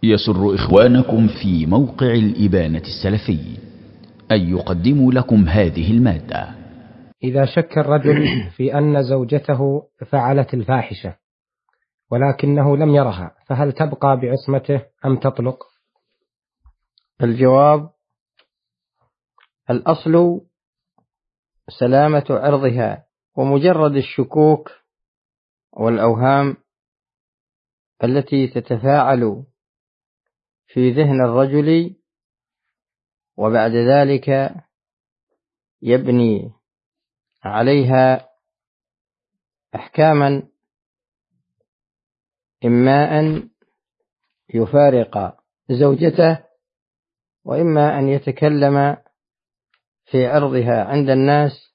يسر إخوانكم في موقع الإبانة السلفي أن يقدموا لكم هذه المادة. إذا شك الرجل في أن زوجته فعلت الفاحشة ولكنه لم يرها، فهل تبقى بعصمته أم تطلق؟ الجواب: الأصل سلامة عرضها، ومجرد الشكوك والأوهام التي تتفاعل في ذهن الرجل وبعد ذلك يبني عليها أحكاما، إما أن يفارق زوجته وإما أن يتكلم في عرضها عند الناس،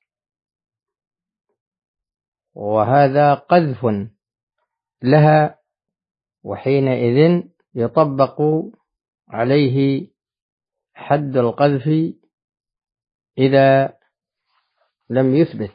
وهذا قذف لها، وحينئذ يطبق عليه حد القذف إذا لم يثبت،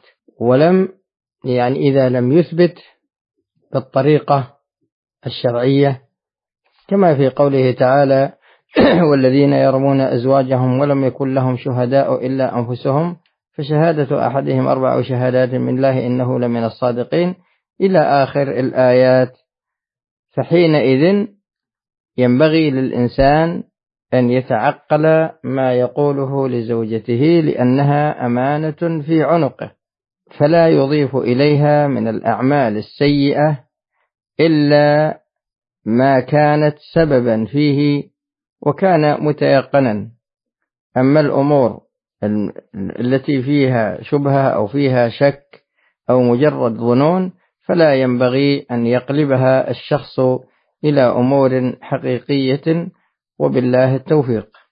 إذا لم يثبت بالطريقة الشرعية، كما في قوله تعالى: والذين يرمون أزواجهم ولم يكن لهم شهداء إلا أنفسهم فشهادة أحدهم 4 شهادات من الله إنه لمن الصادقين، إلى آخر الآيات. فحينئذ ينبغي للإنسان أن يتعقل ما يقوله لزوجته، لأنها أمانة في عنقه، فلا يضيف إليها من الأعمال السيئة إلا ما كانت سببا فيه وكان متيقنا. أما الأمور التي فيها شبهة أو فيها شك أو مجرد ظنون فلا ينبغي أن يقلبها الشخص إلى أمور حقيقية، وبالله التوفيق.